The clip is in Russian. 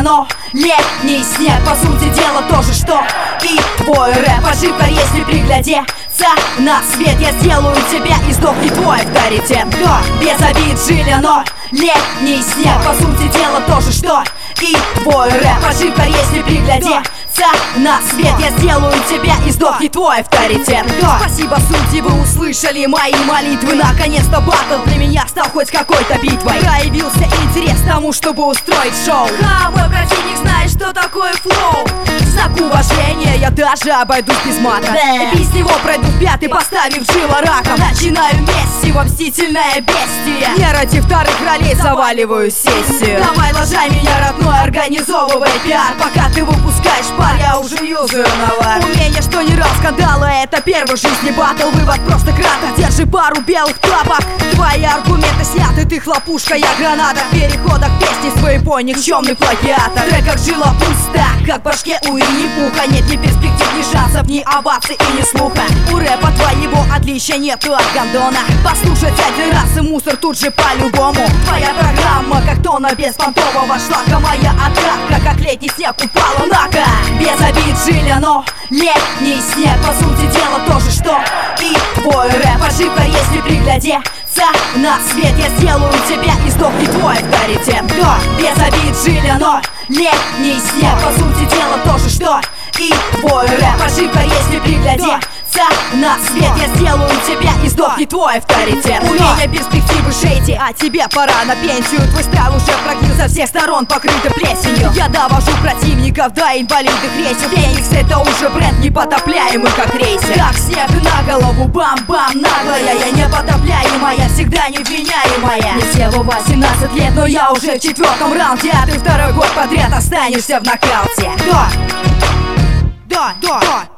но летний снег, по сути дела, то же, что и твой рэп. Ошибка, если приглядеться на свет, я сделаю тебя и сдохнет твой авторитет. Да, без обид жили, но летний снег, по сути дела, то же, что и твой рэп. Ошибка, если приглядеться на свет, я сделаю тебя и сдохнет твой авторитет. Да. Спасибо, судьи, вы услышали мои молитвы. Наконец-то баттл для меня стал хоть какой-то битвой. Проявился интерес тому, чтобы устроить шоу. А мой противник знает, что такое флоу. В знак уважения я даже обойдусь без мата. Без него пройду в пятый, поставив жило раком. Начинаю месиво, мстительное бестие. Не ради вторых ролей заваливаю сессию. Давай, ложай меня, родной, организовывай пиар. Пока ты выпускаешь пар, я уже юзаю навар. Умение, что не раз скандалы, это первый в жизни баттл. Вывод просто краток, держи пару белых тапок. Твои аргументы сняты, ты хлопушка, я граната. В переходах песни своей пой, никчемный плагиатор. В треках жила пусто, как в башке у Ильи Пуха. Нет ни перспектив, ни шансов, ни оваций и ни слуха. У рэпа твоего отличия нету от гандона. Послушать один раз и мусор тут же по-любому. Твоя программа, как тонна беспонтового шлака. Моя атака, как летний снег, упала нака. Без обид жили, но летний снег, по сути дела, то же, что и твой рэп. Ошибка, если приглядеться на свет, я сделаю тебя и сдохнет твой авторитет. Да, без обид жили, но летний снег, по сути дела, то же, что и твой рэп. Ошибка, если приглядеться на свет, я сделаю тебя и сдохнет твой авторитет. У меня перспективы шейти, а тебе пора на пенсию. Твой стайл уже прогнил, со всех сторон покрыты плесенью. Я довожу противников до инвалидных рейсов. Феникс — это уже бренд непотопляемый, как рейсер. Как снег на голову, бам-бам, наглая. Я непотопляемая, всегда невменяемая. Мне всего 18 лет, но я уже в 4-м раунде. А ты второй год подряд останешься в нокауте. Да, да, да.